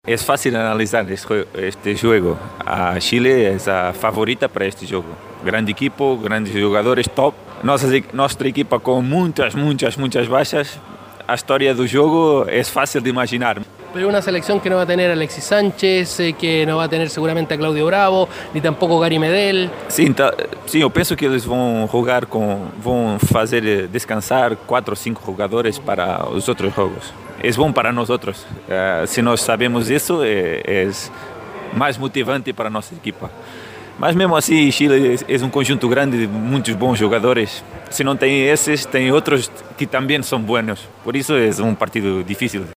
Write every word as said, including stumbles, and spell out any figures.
Es fácil analizar este este juego. A Chile es a favorita para este juego. Grande equipo, grandes jogadores top. Nossa, nossa equipa com muitas, muitas, muitas baixas. A história do jogo é fácil de imaginar. Pero una selección que no va a tener a Alexis Sánchez, eh, que no va a tener seguramente a Claudio Bravo, ni tampoco Gary Medel. Sim, tá, sim, eu penso que eles vão jogar com, vão fazer descansar quatro ou cinco jogadores para os outros jogos. É bom para nós outros. Uh, se nós sabemos isso, é, é mais motivante para a nossa equipa. Mas mesmo assim, Chile é um conjunto grande de muitos bons jogadores. Se não tem esses, tem outros que também são bons. Por isso é um partido difícil.